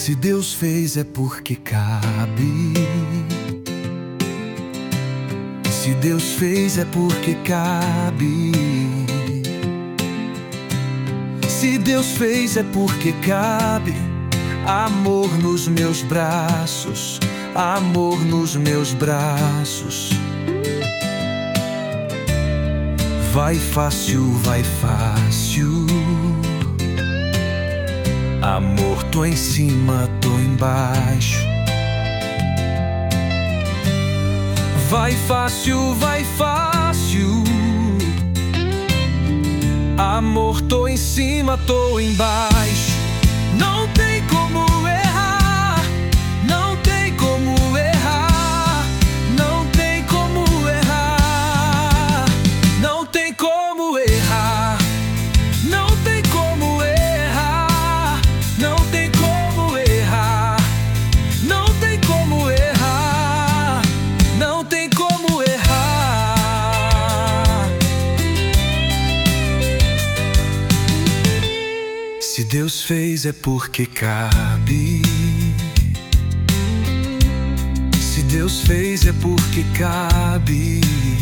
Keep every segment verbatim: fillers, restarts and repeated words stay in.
Se Deus fez é porque cabe. Se Deus fez é porque cabe. Se Deus fez é porque cabe. Amor nos meus braços, amor nos meus braços. Vai fácil, vai fácil. Amor, tô em cima, tô embaixo. Vai fácil, vai fácil. Amor, tô em cima, tô embaixo. Não tem como errar, não tem como errar, não tem como errar, não tem como errar, não tem como errar, não tem como errar, não tem como errar, não tem como errar. Se Deus fez é porque cabe. Se Deus fez é porque cabe.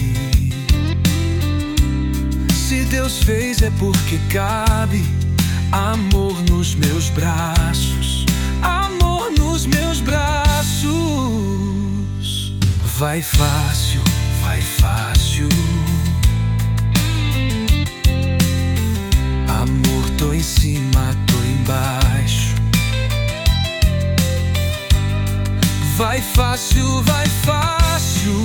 Se Deus fez é porque cabe. Amor nos meus braços, amor nos meus braços. Vai fácil, vai fácil. Amor, tô em cima, tô embaixo. Vai fácil, vai fácil.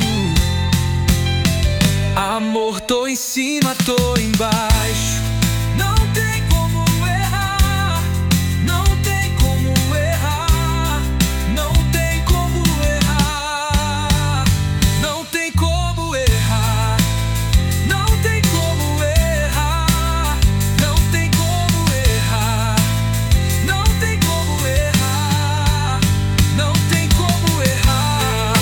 Amor, tô em cima, tô embaixo. Não tem como errar, não tem como errar, não tem como errar, não tem como errar, não tem como errar, não tem como errar, não tem como errar, não tem como errar.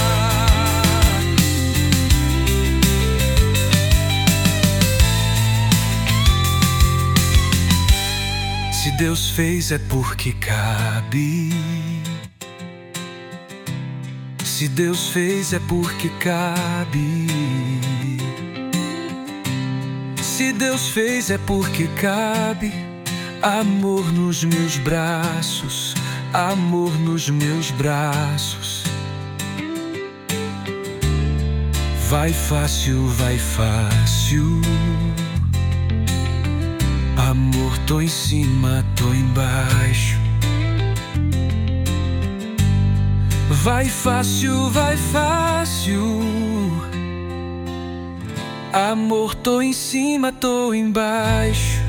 Se Deus fez é porque cabe. Se Deus fez é porque cabe. Se Deus fez é porque cabe. Amor nos meus braços, amor nos meus braços. Vai fácil, vai fácil. Amor, tô em cima, tô embaixo. Vai fácil, vai fácil. Amor, tô em cima, tô embaixo.